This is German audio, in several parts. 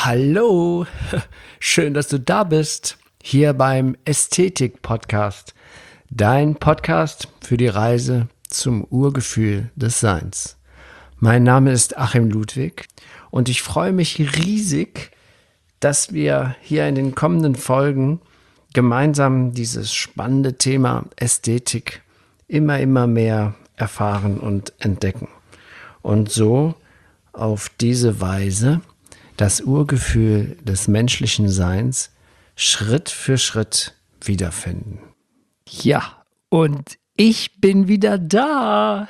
Hallo, schön, dass du da bist, hier beim Ästhetik-Podcast, dein Podcast für die Reise zum Urgefühl des Seins. Mein Name ist Achim Ludwig und ich freue mich riesig, dass wir hier in den kommenden Folgen gemeinsam dieses spannende Thema Ästhetik immer mehr erfahren und entdecken. Und so auf diese Weise das Urgefühl des menschlichen Seins Schritt für Schritt wiederfinden. Ja, und ich bin wieder da.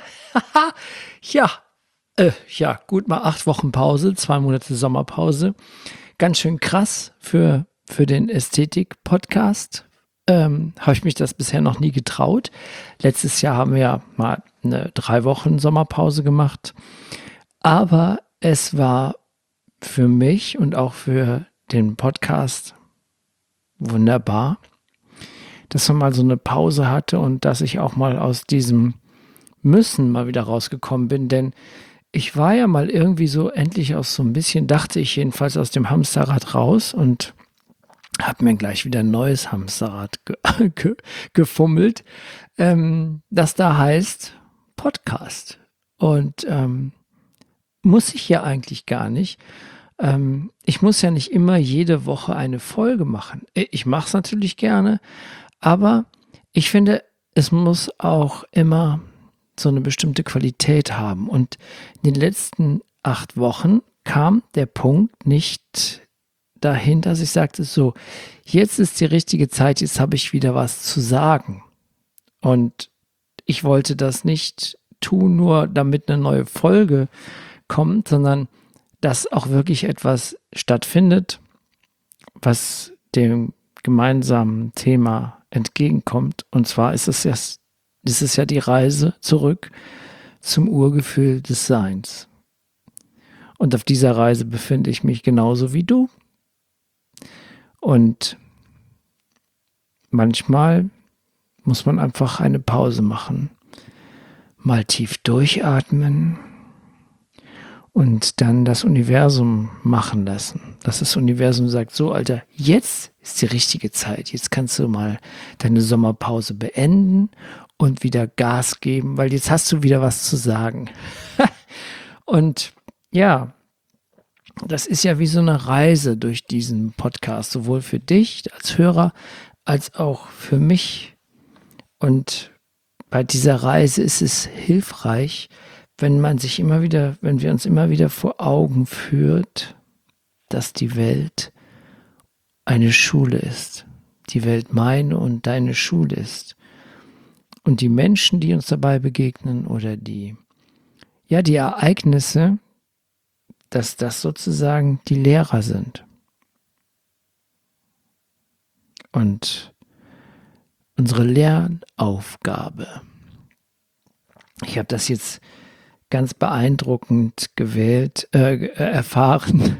Ja, gut mal 8 Wochen Pause, 2 Monate Sommerpause. Ganz schön krass für den Ästhetik-Podcast. Habe ich mich das bisher noch nie getraut. Letztes Jahr haben wir ja mal eine 3 Wochen Sommerpause gemacht. Aber es war für mich und auch für den Podcast wunderbar, dass man mal so eine Pause hatte und dass ich auch mal aus diesem Müssen mal wieder rausgekommen bin, denn ich war ja mal irgendwie so endlich aus so ein bisschen, dachte ich jedenfalls, aus dem Hamsterrad raus und habe mir gleich wieder ein neues Hamsterrad gefummelt, das da heißt Podcast. Und muss ich ja eigentlich gar nicht. Ich muss ja nicht immer jede Woche eine Folge machen. Ich mache es natürlich gerne, aber ich finde, es muss auch immer so eine bestimmte Qualität haben. Und in den letzten 8 Wochen kam der Punkt nicht dahin, dass ich sagte, so, jetzt ist die richtige Zeit, jetzt habe ich wieder was zu sagen. Und ich wollte das nicht tun, nur damit eine neue Folge kommt, sondern dass auch wirklich etwas stattfindet, was dem gemeinsamen Thema entgegenkommt. Und zwar ist es ja die Reise zurück zum Urgefühl des Seins. Und auf dieser Reise befinde ich mich genauso wie du. Und manchmal muss man einfach eine Pause machen, mal tief durchatmen und dann das Universum machen lassen. Dass das Universum sagt, so Alter, jetzt ist die richtige Zeit. Jetzt kannst du mal deine Sommerpause beenden und wieder Gas geben, weil jetzt hast du wieder was zu sagen. Und ja, das ist ja wie so eine Reise durch diesen Podcast, sowohl für dich als Hörer als auch für mich. Und bei dieser Reise ist es hilfreich, wenn wir uns immer wieder vor Augen führt, dass die Welt eine Schule ist. Die Welt meine und deine Schule ist. Und die Menschen, die uns dabei begegnen oder die Ereignisse, dass das sozusagen die Lehrer sind. Und unsere Lernaufgabe. Ich habe das jetzt ganz beeindruckend erfahren.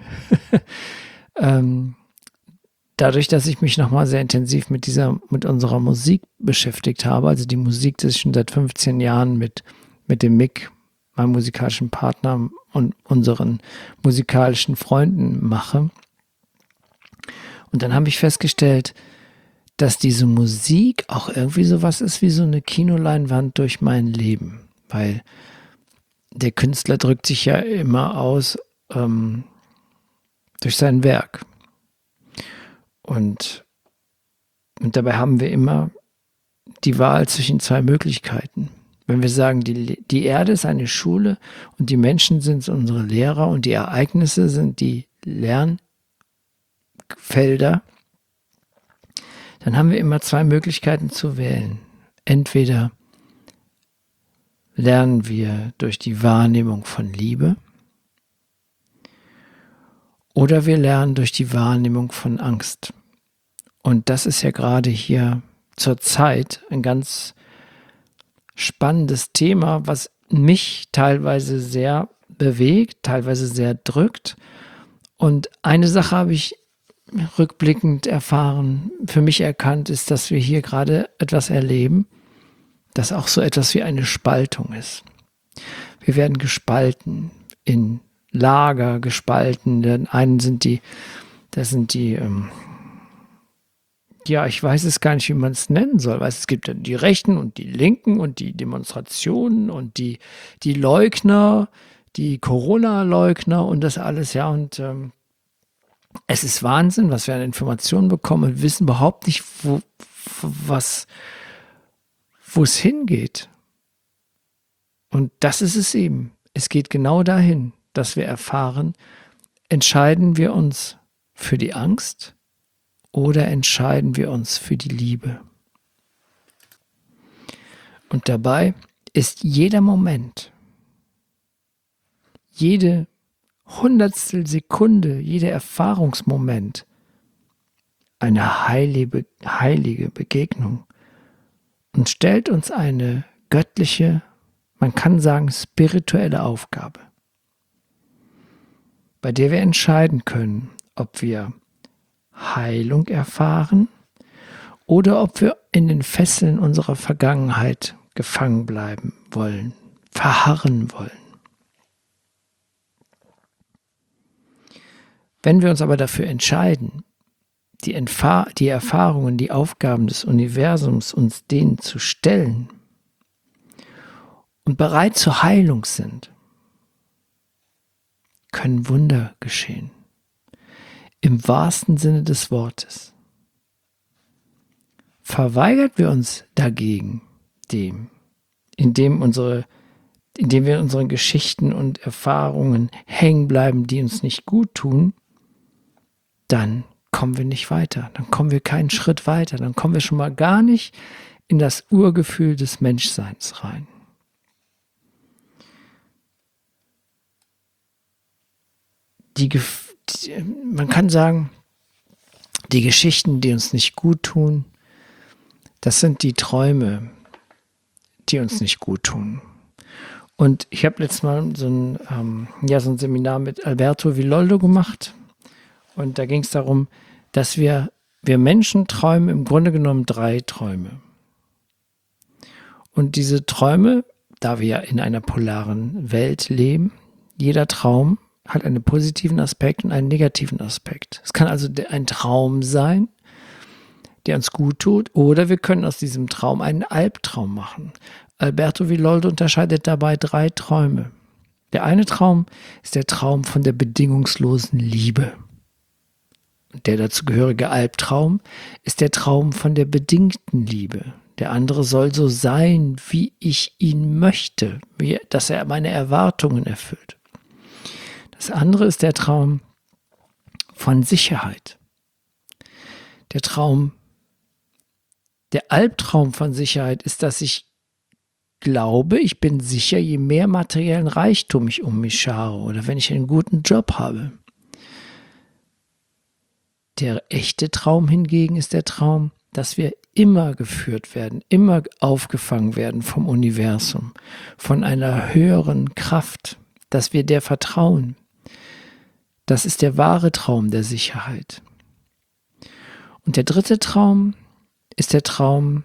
Dadurch, dass ich mich nochmal sehr intensiv mit unserer Musik beschäftigt habe, also die Musik, die ich schon seit 15 Jahren mit dem Mick, meinem musikalischen Partner und unseren musikalischen Freunden mache. Und dann habe ich festgestellt, dass diese Musik auch irgendwie sowas ist wie so eine Kinoleinwand durch mein Leben, weil der Künstler drückt sich ja immer aus durch sein Werk. Und dabei haben wir immer die Wahl zwischen 2 Möglichkeiten. Wenn wir sagen, die Erde ist eine Schule und die Menschen sind unsere Lehrer und die Ereignisse sind die Lernfelder, dann haben wir immer 2 Möglichkeiten zu wählen. Entweder lernen wir durch die Wahrnehmung von Liebe oder wir lernen durch die Wahrnehmung von Angst. Und das ist ja gerade hier zur Zeit ein ganz spannendes Thema, was mich teilweise sehr bewegt, teilweise sehr drückt. Und eine Sache habe ich rückblickend erfahren, für mich erkannt, ist, dass wir hier gerade etwas erleben, das auch so etwas wie eine Spaltung ist. Wir werden gespalten in Lager gespalten. Den einen sind die, ja, ich weiß es gar nicht, wie man es nennen soll. Weil es gibt dann die Rechten und die Linken und die Demonstrationen und die Leugner, die Corona-Leugner und das alles, ja. Und es ist Wahnsinn, was wir an Informationen bekommen und wissen überhaupt nicht, wo es hingeht. Und das ist es eben. Es geht genau dahin, dass wir erfahren, entscheiden wir uns für die Angst oder entscheiden wir uns für die Liebe? Und dabei ist jeder Moment, jede Hundertstel Sekunde, jeder Erfahrungsmoment eine heilige Begegnung und stellt uns eine göttliche, man kann sagen spirituelle Aufgabe, bei der wir entscheiden können, ob wir Heilung erfahren oder ob wir in den Fesseln unserer Vergangenheit gefangen bleiben wollen, verharren wollen. Wenn wir uns aber dafür entscheiden, die Erfahrungen, die Aufgaben des Universums uns denen zu stellen und bereit zur Heilung sind, können Wunder geschehen. Im wahrsten Sinne des Wortes. Verweigern wir uns dagegen indem wir in unseren Geschichten und Erfahrungen hängen bleiben, die uns nicht gut tun, dann kommen wir nicht weiter, dann kommen wir keinen Schritt weiter, dann kommen wir schon mal gar nicht in das Urgefühl des Menschseins rein. Man kann sagen, die Geschichten, die uns nicht gut tun, das sind die Träume, die uns nicht gut tun. Und ich habe letztes Mal so ein Seminar mit Alberto Villoldo gemacht. Und da ging es darum, dass wir Menschen träumen im Grunde genommen 3 Träume. Und diese Träume, da wir ja in einer polaren Welt leben, jeder Traum hat einen positiven Aspekt und einen negativen Aspekt. Es kann also ein Traum sein, der uns gut tut, oder wir können aus diesem Traum einen Albtraum machen. Alberto Villoldo unterscheidet dabei 3 Träume. Der eine Traum ist der Traum von der bedingungslosen Liebe. Und der dazugehörige Albtraum ist der Traum von der bedingten Liebe. Der andere soll so sein, wie ich ihn möchte, dass er meine Erwartungen erfüllt. Das andere ist der Traum von Sicherheit. Der Albtraum von Sicherheit ist, dass ich glaube, ich bin sicher, je mehr materiellen Reichtum ich um mich schare oder wenn ich einen guten Job habe. Der echte Traum hingegen ist der Traum, dass wir immer geführt werden, immer aufgefangen werden vom Universum, von einer höheren Kraft, dass wir der vertrauen. Das ist der wahre Traum der Sicherheit. Und der dritte Traum ist der Traum,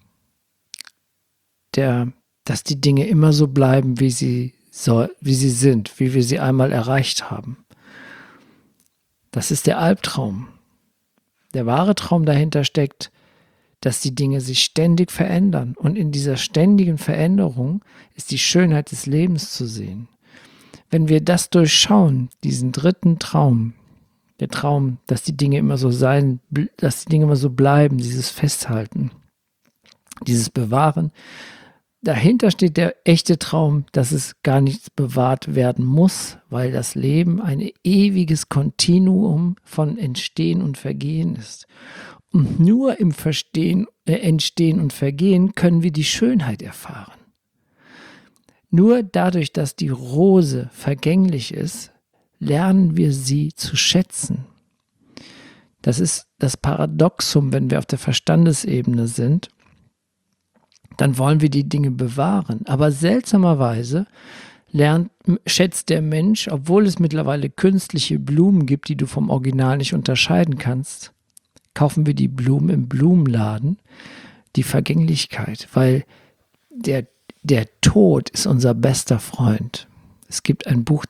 dass die Dinge immer so bleiben, wie sie sind, wie wir sie einmal erreicht haben. Das ist der Albtraum. Der wahre Traum dahinter steckt, dass die Dinge sich ständig verändern. Und in dieser ständigen Veränderung ist die Schönheit des Lebens zu sehen. Wenn wir das durchschauen, diesen dritten Traum, der Traum, dass die Dinge immer so sein, dass die Dinge immer so bleiben, dieses Festhalten, dieses Bewahren, dahinter steht der echte Traum, dass es gar nichts bewahrt werden muss, weil das Leben ein ewiges Kontinuum von Entstehen und Vergehen ist. Und nur im Entstehen und Vergehen können wir die Schönheit erfahren. Nur dadurch, dass die Rose vergänglich ist, lernen wir sie zu schätzen. Das ist das Paradoxum, wenn wir auf der Verstandesebene sind. Dann wollen wir die Dinge bewahren. Aber seltsamerweise schätzt der Mensch, obwohl es mittlerweile künstliche Blumen gibt, die du vom Original nicht unterscheiden kannst, kaufen wir die Blumen im Blumenladen, die Vergänglichkeit, weil der Tod ist unser bester Freund. Es gibt ein Buch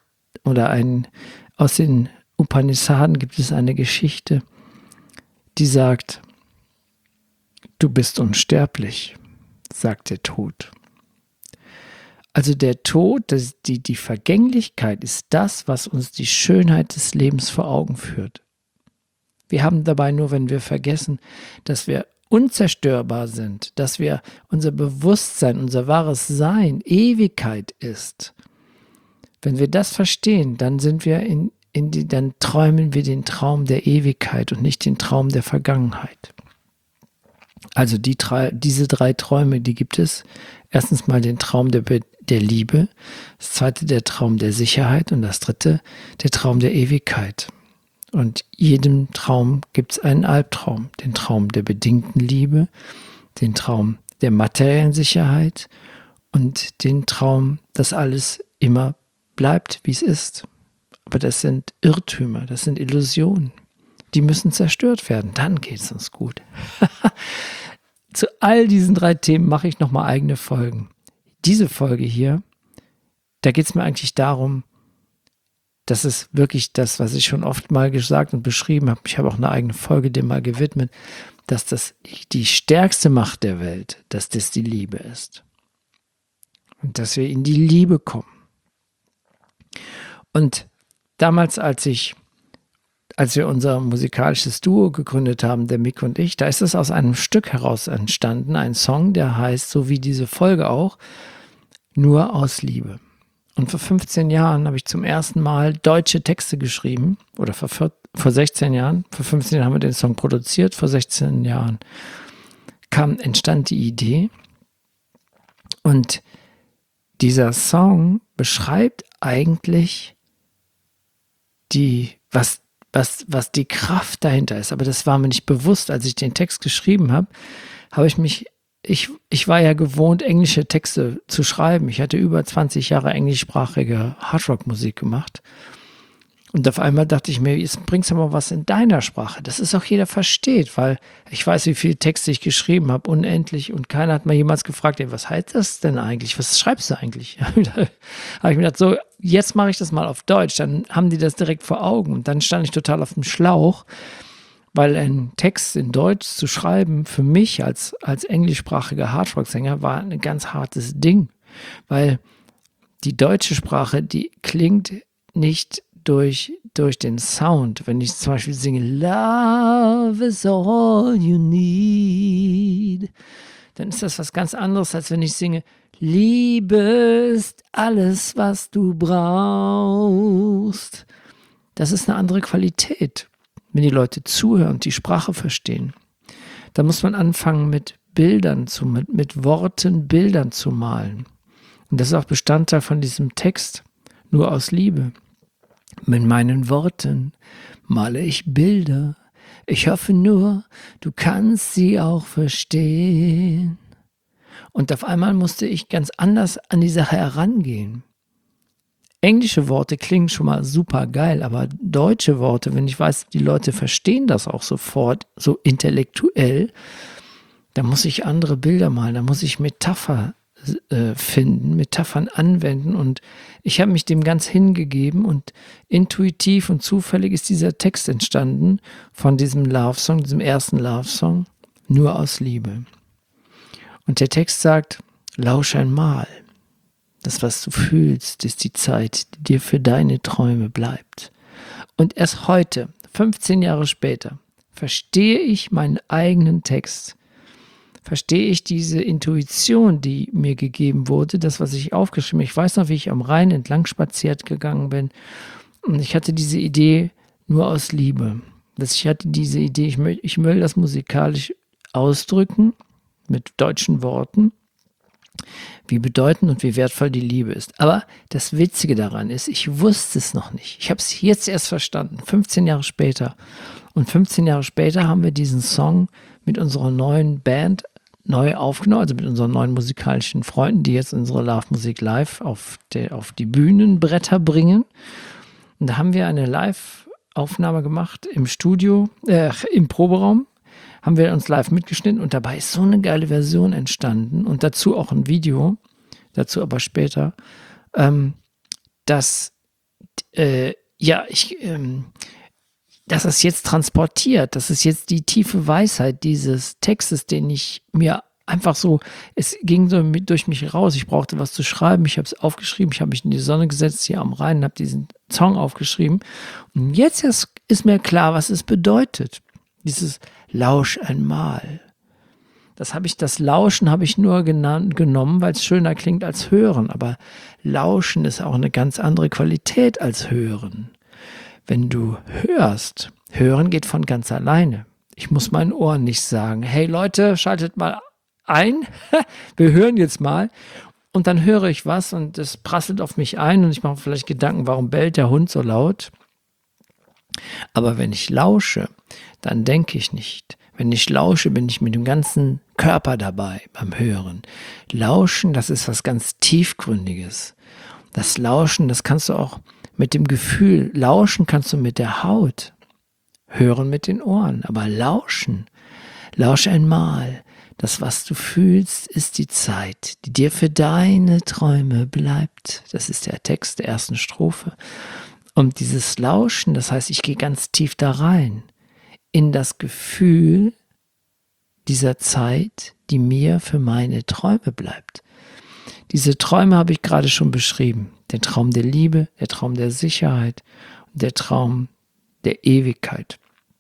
oder aus den Upanishaden gibt es eine Geschichte, die sagt, du bist unsterblich, sagt der Tod. Also der Tod, die Vergänglichkeit ist das, was uns die Schönheit des Lebens vor Augen führt. Wir haben dabei nur, wenn wir vergessen, dass wir unzerstörbar sind, dass wir unser Bewusstsein, unser wahres Sein Ewigkeit ist. Wenn wir das verstehen, dann sind wir dann träumen wir den Traum der Ewigkeit und nicht den Traum der Vergangenheit. Also diese drei Träume, die gibt es. Erstens mal den Traum der Liebe, das zweite der Traum der Sicherheit und das dritte der Traum der Ewigkeit. Und jedem Traum gibt es einen Albtraum. Den Traum der bedingten Liebe, den Traum der materiellen Sicherheit und den Traum, dass alles immer bleibt, wie es ist. Aber das sind Irrtümer, das sind Illusionen. Die müssen zerstört werden, dann geht es uns gut. Zu all diesen drei Themen mache ich nochmal eigene Folgen. Diese Folge hier, da geht es mir eigentlich darum, das ist wirklich das, was ich schon oft mal gesagt und beschrieben habe. Ich habe auch eine eigene Folge dem mal gewidmet, dass das die stärkste Macht der Welt, dass das die Liebe ist. Und dass wir in die Liebe kommen. Und damals, als wir unser musikalisches Duo gegründet haben, der Mick und ich, da ist es aus einem Stück heraus entstanden, ein Song, der heißt, so wie diese Folge auch, Nur aus Liebe. Und vor 15 Jahren habe ich zum ersten Mal deutsche Texte geschrieben, oder vor 16 Jahren, vor 15 Jahren haben wir den Song produziert, vor 16 Jahren entstand die Idee. Und dieser Song beschreibt eigentlich was die Kraft dahinter ist. Aber das war mir nicht bewusst, als ich den Text geschrieben habe, ich war ja gewohnt, englische Texte zu schreiben. Ich hatte über 20 Jahre englischsprachige Hardrock-Musik gemacht. Und auf einmal dachte ich mir, jetzt bringst du mal was in deiner Sprache, dass es auch jeder versteht, weil ich weiß, wie viele Texte ich geschrieben habe, unendlich. Und keiner hat mal jemals gefragt, was heißt das denn eigentlich? Was schreibst du eigentlich? Da habe ich mir gedacht, so, jetzt mache ich das mal auf Deutsch. Dann haben die das direkt vor Augen. Und dann stand ich total auf dem Schlauch, weil ein Text in Deutsch zu schreiben für mich als englischsprachiger Hardrock-Sänger war ein ganz hartes Ding, weil die deutsche Sprache, die klingt nicht durch den Sound. Wenn ich zum Beispiel singe Love is all you need, dann ist das was ganz anderes, als wenn ich singe Liebe ist alles, was du brauchst. Das ist eine andere Qualität. Wenn die Leute zuhören und die Sprache verstehen, dann muss man anfangen mit mit Worten Bildern zu malen. Und das ist auch Bestandteil von diesem Text, nur aus Liebe. Mit meinen Worten male ich Bilder. Ich hoffe nur, du kannst sie auch verstehen. Und auf einmal musste ich ganz anders an die Sache herangehen. Englische Worte klingen schon mal super geil, aber deutsche Worte, wenn ich weiß, die Leute verstehen das auch sofort, so intellektuell, da muss ich andere Bilder malen, da muss ich Metaphern anwenden und ich habe mich dem ganz hingegeben und intuitiv und zufällig ist dieser Text entstanden von diesem Love-Song, diesem ersten Love-Song, Nur aus Liebe. Und der Text sagt, lausch einmal. Das, was du fühlst, ist die Zeit, die dir für deine Träume bleibt. Und erst heute, 15 Jahre später, verstehe ich meinen eigenen Text. Verstehe ich diese Intuition, die mir gegeben wurde, das, was ich aufgeschrieben habe. Ich weiß noch, wie ich am Rhein entlang spaziert gegangen bin. Und ich hatte diese Idee nur aus Liebe. Ich hatte diese Idee, ich will das musikalisch ausdrücken mit deutschen Worten, wie bedeutend und wie wertvoll die Liebe ist. Aber das Witzige daran ist, ich wusste es noch nicht. Ich habe es jetzt erst verstanden, 15 Jahre später. Und 15 Jahre später haben wir diesen Song mit unserer neuen Band neu aufgenommen, also mit unseren neuen musikalischen Freunden, die jetzt unsere Love Musik live auf die Bühnenbretter bringen. Und da haben wir eine Live-Aufnahme gemacht im Studio, im Proberaum. Haben wir uns live mitgeschnitten und dabei ist so eine geile Version entstanden und dazu auch ein Video, dazu aber später, dass das ist jetzt transportiert, das ist jetzt die tiefe Weisheit dieses Textes, den ich mir einfach so, es ging so durch mich raus, ich brauchte was zu schreiben, ich habe es aufgeschrieben, ich habe mich in die Sonne gesetzt hier am Rhein, habe diesen Song aufgeschrieben und jetzt ist mir klar, was es bedeutet, dieses Lausch einmal. Das Lauschen habe ich nur genommen, weil es schöner klingt als Hören, aber Lauschen ist auch eine ganz andere Qualität als Hören. Wenn du hörst, Hören geht von ganz alleine. Ich muss meinen Ohren nicht sagen, hey Leute, schaltet mal ein, wir hören jetzt mal. Und dann höre ich was und es prasselt auf mich ein und ich mache vielleicht Gedanken, warum bellt der Hund so laut? Aber wenn ich lausche, dann denke ich nicht. Wenn ich lausche, bin ich mit dem ganzen Körper dabei beim Hören. Lauschen, das ist was ganz Tiefgründiges. Das Lauschen, das kannst du auch mit dem Gefühl. Lauschen kannst du mit der Haut. Hören mit den Ohren. Aber lauschen, lausch einmal. Das, was du fühlst, ist die Zeit, die dir für deine Träume bleibt. Das ist der Text der ersten Strophe. Und dieses Lauschen, das heißt, ich gehe ganz tief da rein, in das Gefühl dieser Zeit, die mir für meine Träume bleibt. Diese Träume habe ich gerade schon beschrieben. Der Traum der Liebe, der Traum der Sicherheit, der Traum der Ewigkeit.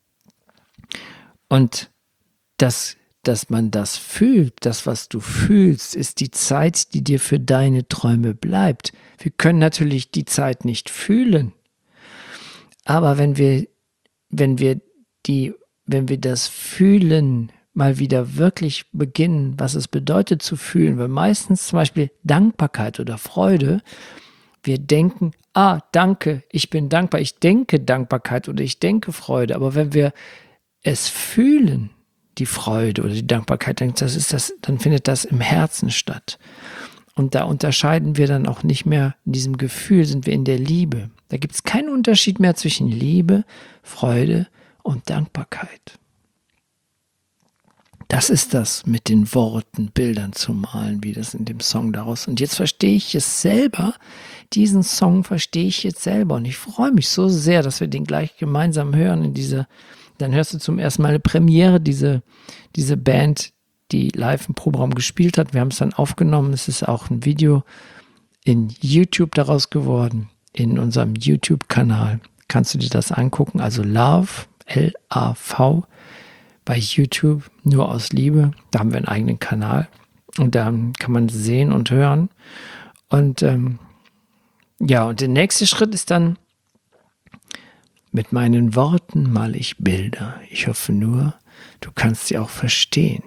Und dass man das fühlt, das, was du fühlst, ist die Zeit, die dir für deine Träume bleibt. Wir können natürlich die Zeit nicht fühlen, aber wenn wir das Fühlen mal wieder wirklich beginnen, was es bedeutet zu fühlen, weil meistens zum Beispiel Dankbarkeit oder Freude, wir denken, danke, ich bin dankbar, ich denke Dankbarkeit oder ich denke Freude, aber wenn wir es fühlen, die Freude oder die Dankbarkeit, dann findet das im Herzen statt. Und da unterscheiden wir dann auch nicht mehr, in diesem Gefühl sind wir in der Liebe. Da gibt es keinen Unterschied mehr zwischen Liebe, Freude und Dankbarkeit. Das ist das mit den Worten, Bildern zu malen, wie das in dem Song daraus. Und jetzt verstehe ich es selber, diesen Song verstehe ich jetzt selber. Und ich freue mich so sehr, dass wir den gleich gemeinsam hören dann hörst du zum ersten Mal eine Premiere, diese Band, die live im Proberaum gespielt hat. Wir haben es dann aufgenommen. Es ist auch ein Video in YouTube daraus geworden. In unserem YouTube-Kanal kannst du dir das angucken. Also Love, L-A-V, bei YouTube, nur aus Liebe. Da haben wir einen eigenen Kanal. Und da kann man sehen und hören. Und und der nächste Schritt ist dann, mit meinen Worten male ich Bilder. Ich hoffe nur, du kannst sie auch verstehen.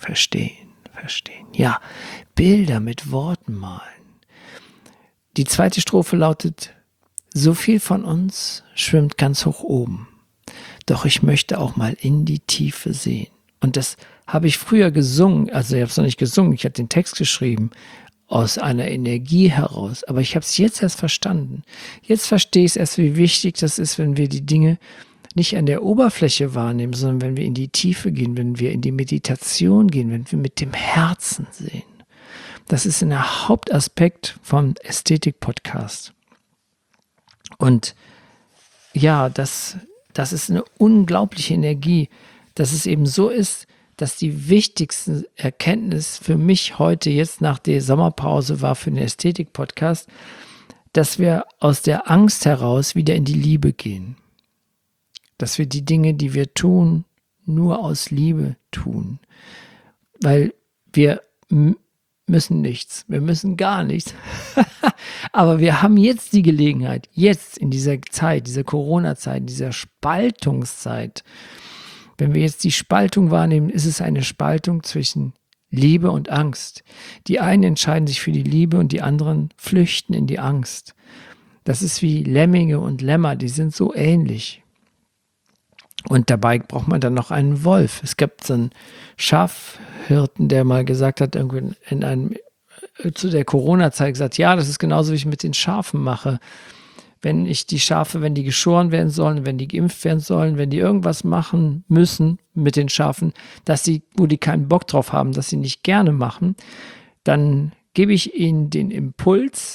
Ja, Bilder mit Worten malen. Die zweite Strophe lautet, so viel von uns schwimmt ganz hoch oben. Doch ich möchte auch mal in die Tiefe sehen. Und das habe ich früher gesungen. Also ich habe es noch nicht gesungen, ich habe den Text geschrieben. Aus einer Energie heraus. Aber ich habe es jetzt erst verstanden. Jetzt verstehe ich es erst, wie wichtig das ist, wenn wir die Dinge nicht an der Oberfläche wahrnehmen, sondern wenn wir in die Tiefe gehen, wenn wir in die Meditation gehen, wenn wir mit dem Herzen sehen. Das ist ein Hauptaspekt vom Ästhetik-Podcast. Und ja, das ist eine unglaubliche Energie, dass es eben so ist, dass die wichtigste Erkenntnis für mich heute, jetzt nach der Sommerpause, war für den Ästhetik-Podcast, dass wir aus der Angst heraus wieder in die Liebe gehen. Dass wir die Dinge, die wir tun, nur aus Liebe tun. Weil wir müssen nichts, wir müssen gar nichts. Aber wir haben jetzt die Gelegenheit, jetzt in dieser Zeit, dieser Corona-Zeit, dieser Spaltungszeit, wenn wir jetzt die Spaltung wahrnehmen, ist es eine Spaltung zwischen Liebe und Angst. Die einen entscheiden sich für die Liebe und die anderen flüchten in die Angst. Das ist wie Lemminge und Lämmer, die sind so ähnlich. Und dabei braucht man dann noch einen Wolf. Es gibt so einen Schafhirten, der mal gesagt hat, irgendwie zu der Corona-Zeit gesagt, ja, das ist genauso, wie ich mit den Schafen mache. Wenn die geschoren werden sollen, wenn die geimpft werden sollen, wenn die irgendwas machen müssen mit den Schafen, wo die keinen Bock drauf haben, dass sie nicht gerne machen, dann gebe ich ihnen den Impuls,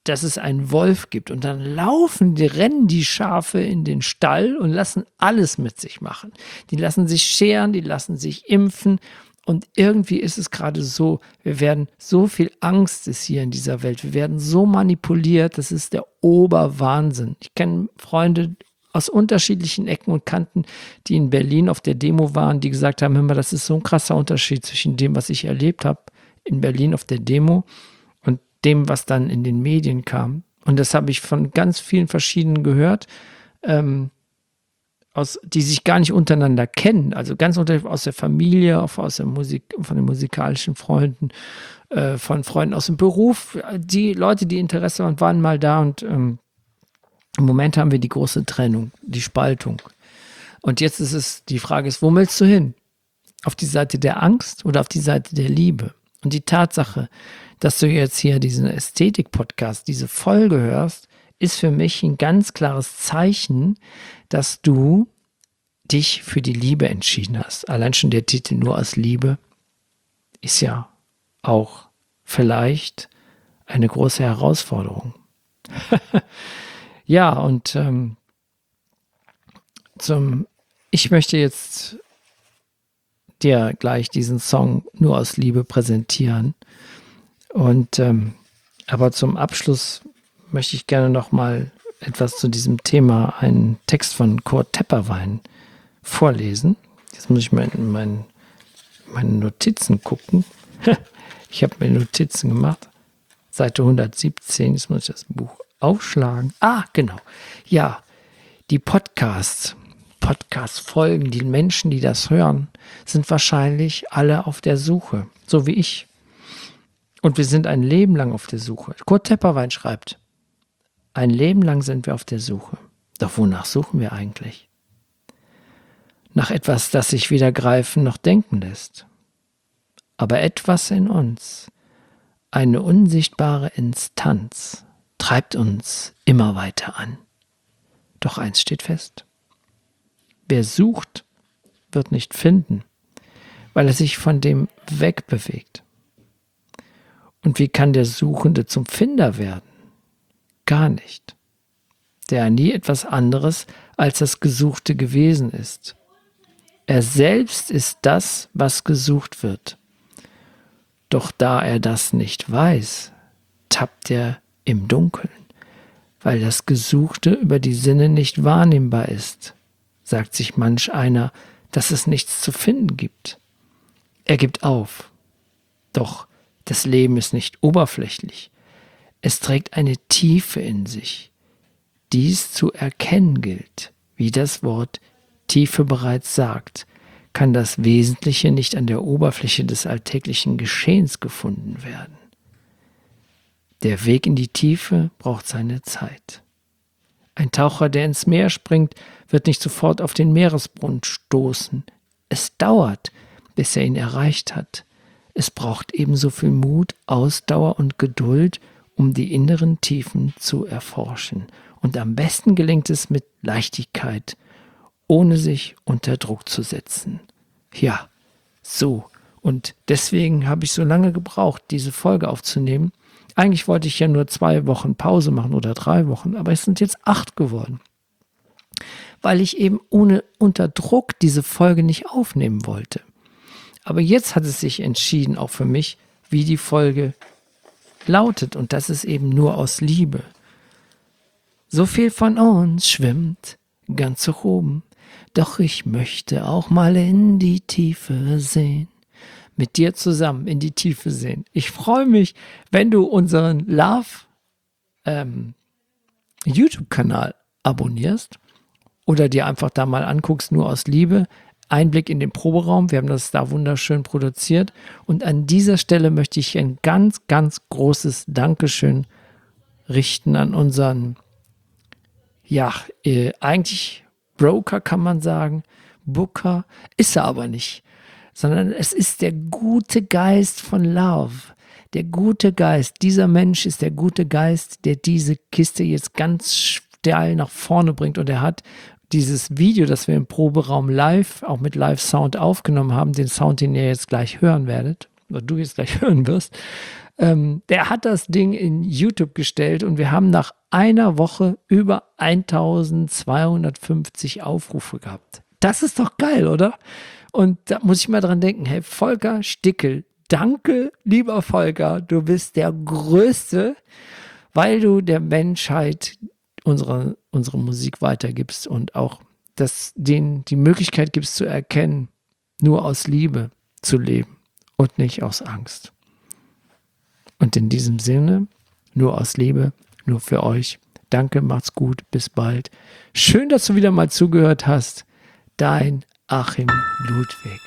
dass es einen Wolf gibt. Und dann rennen die Schafe in den Stall und lassen alles mit sich machen. Die lassen sich scheren, die lassen sich impfen. Und irgendwie ist es gerade so, so viel Angst ist hier in dieser Welt. Wir werden so manipuliert, das ist der Oberwahnsinn. Ich kenne Freunde aus unterschiedlichen Ecken und Kanten, die in Berlin auf der Demo waren, die gesagt haben, hör mal, das ist so ein krasser Unterschied zwischen dem, was ich erlebt habe in Berlin auf der Demo und dem, was dann in den Medien kam. Und das habe ich von ganz vielen verschiedenen gehört, die sich gar nicht untereinander kennen. Also ganz aus der Familie, aus der Musik, von den musikalischen Freunden, von Freunden aus dem Beruf. Die Leute, die Interesse haben, waren mal da und im Moment haben wir die große Trennung, die Spaltung. Und jetzt die Frage ist, wo willst du hin? Auf die Seite der Angst oder auf die Seite der Liebe? Und die Tatsache, dass du jetzt hier diesen Ästhetik-Podcast, diese Folge hörst, ist für mich ein ganz klares Zeichen, dass du dich für die Liebe entschieden hast. Allein schon der Titel nur aus Liebe ist ja auch vielleicht eine große Herausforderung. Ja, und ich möchte jetzt dir gleich diesen Song nur aus Liebe präsentieren. Und aber zum Abschluss möchte ich gerne noch mal etwas zu diesem Thema, einen Text von Kurt Tepperwein vorlesen. Jetzt muss ich mal in meine Notizen gucken. Ich habe mir Notizen gemacht. Seite 117, jetzt muss ich das Buch aufschlagen. Ah, genau. Ja, die Podcast-Folgen, die Menschen, die das hören, sind wahrscheinlich alle auf der Suche, so wie ich. Und wir sind ein Leben lang auf der Suche. Kurt Tepperwein schreibt, ein Leben lang sind wir auf der Suche. Doch wonach suchen wir eigentlich? Nach etwas, das sich weder greifen noch denken lässt. Aber etwas in uns, eine unsichtbare Instanz, treibt uns immer weiter an. Doch eins steht fest. Wer sucht, wird nicht finden, weil er sich von dem wegbewegt. Und wie kann der Suchende zum Finder werden? Gar nicht. Der nie etwas anderes als das Gesuchte gewesen ist. Er selbst ist das, was gesucht wird. Doch da er das nicht weiß, tappt er im Dunkeln, weil das Gesuchte über die Sinne nicht wahrnehmbar ist, sagt sich manch einer, dass es nichts zu finden gibt. Er gibt auf. Doch das Leben ist nicht oberflächlich. Es trägt eine Tiefe in sich. Dies zu erkennen gilt, wie das Wort Tiefe bereits sagt, kann das Wesentliche nicht an der Oberfläche des alltäglichen Geschehens gefunden werden. Der Weg in die Tiefe braucht seine Zeit. Ein Taucher, der ins Meer springt, wird nicht sofort auf den Meeresgrund stoßen. Es dauert, bis er ihn erreicht hat. Es braucht ebenso viel Mut, Ausdauer und Geduld, um die inneren Tiefen zu erforschen. Und am besten gelingt es mit Leichtigkeit, ohne sich unter Druck zu setzen. Ja, so. Und deswegen habe ich so lange gebraucht, diese Folge aufzunehmen. Eigentlich wollte ich ja nur 2 Wochen Pause machen oder 3 Wochen, aber es sind jetzt 8 geworden. Weil ich eben unter Druck diese Folge nicht aufnehmen wollte. Aber jetzt hat es sich entschieden, auch für mich, wie die Folge lautet. Und das ist eben nur aus Liebe. So viel von uns schwimmt ganz hoch oben. Doch ich möchte auch mal in die Tiefe sehen. Mit dir zusammen in die Tiefe sehen. Ich freue mich, wenn du unseren Love YouTube-Kanal abonnierst oder dir einfach da mal anguckst, nur aus Liebe. Einblick in den Proberaum. Wir haben das da wunderschön produziert. Und an dieser Stelle möchte ich ein ganz, ganz großes Dankeschön richten an unseren, eigentlich Broker kann man sagen, Booker, ist er aber nicht, sondern es ist der gute Geist von Love. Der gute Geist, dieser Mensch ist der gute Geist, der diese Kiste jetzt ganz steil nach vorne bringt. Und er hat dieses Video, das wir im Proberaum live, auch mit Live-Sound aufgenommen haben, den Sound, den ihr jetzt gleich hören werdet, oder du jetzt gleich hören wirst, Der hat das Ding in YouTube gestellt und wir haben nach einer Woche über 1250 Aufrufe gehabt. Das ist doch geil, oder? Und da muss ich mal dran denken, hey, Volker Stickel, danke, lieber Volker, du bist der Größte, weil du der Menschheit unsere Musik weitergibst und auch denen die Möglichkeit gibst zu erkennen, nur aus Liebe zu leben und nicht aus Angst. Und in diesem Sinne, nur aus Liebe, nur für euch. Danke, macht's gut, bis bald. Schön, dass du wieder mal zugehört hast. Dein Achim Ludwig.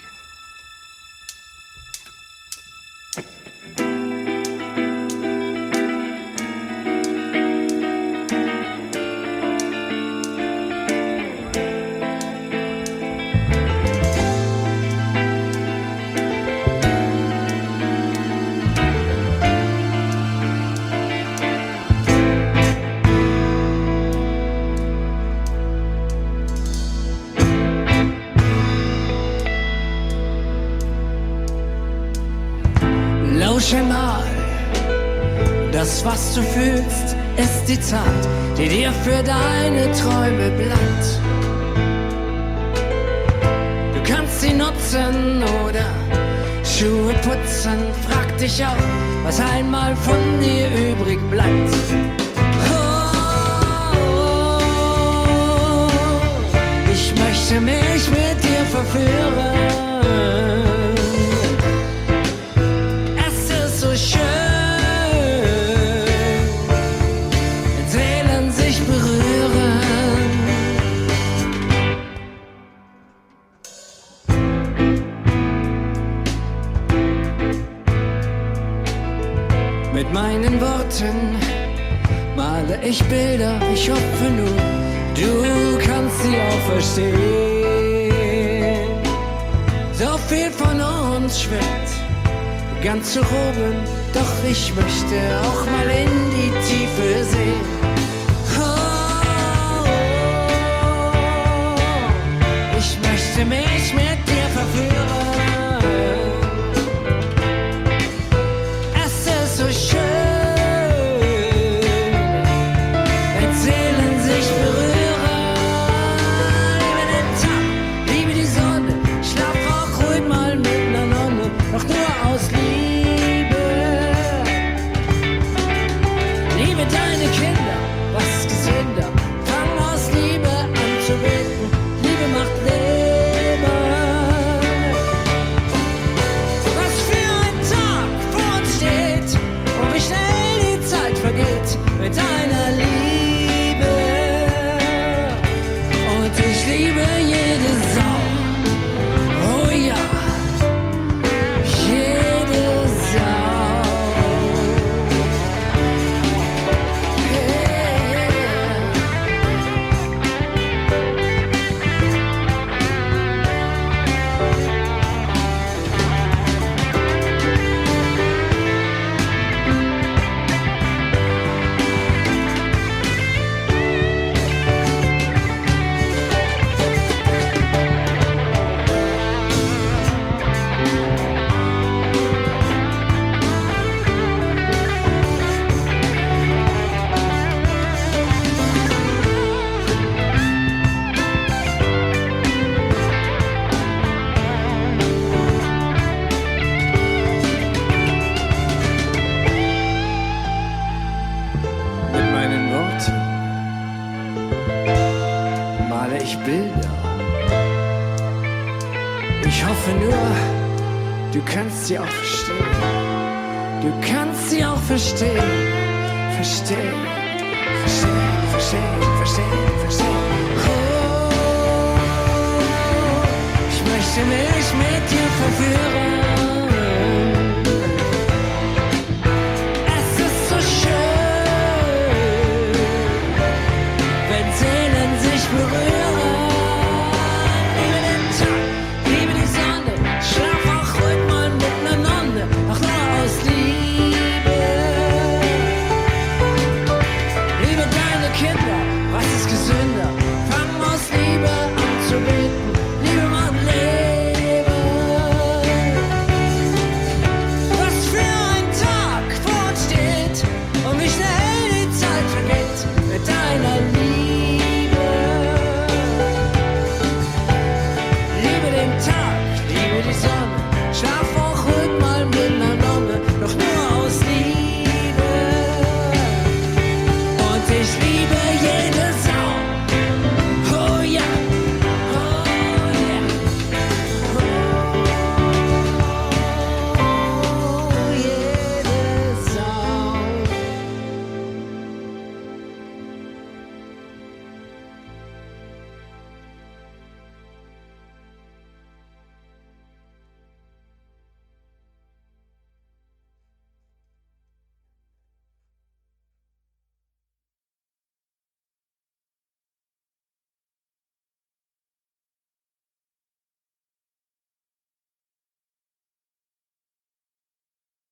Lausche mal, das was du fühlst, ist die Zeit, die dir für deine Träume bleibt. Du kannst sie nutzen oder Schuhe putzen, frag dich auch, was einmal von dir übrig bleibt. Oh, ich möchte mich mit dir verführen. Mit meinen Worten male ich Bilder, ich hoffe nur, du kannst sie auch verstehen. So viel von uns schwimmt ganz zu oben, doch ich möchte auch mal in die Tiefe sehen. Oh, ich möchte mich mit dir verführen. Mit deiner Liebe und ich liebe jede Sau, oh ja, jede Sau. Bilder. Ich hoffe nur, du kannst sie auch verstehen. Du kannst sie auch verstehen. Verstehen, verstehen, verstehen, verstehen, verstehen. Oh, ich möchte mehr.